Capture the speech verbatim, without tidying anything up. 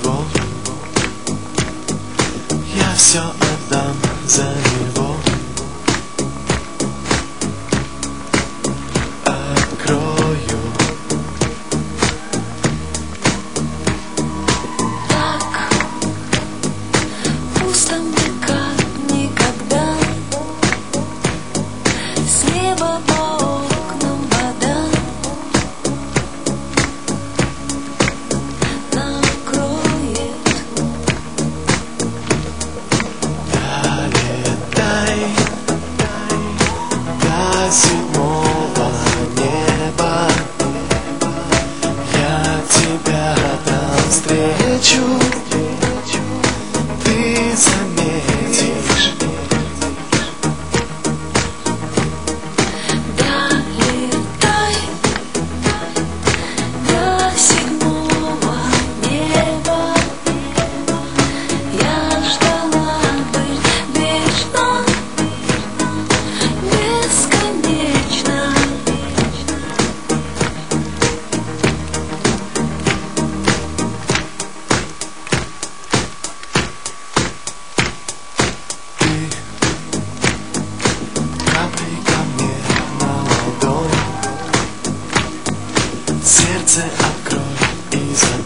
него. Я все отдам за него. Открою. Так пусто мне, как никогда. С неба по окнам вода накроет. Долетай до седьмого неба. Я тебя там встречу. Ты заметишь. Долетай до седьмого неба. Я ждала быть вечно, бесконечно. Капли ко мне на ладонь. Сердце открой и закрой.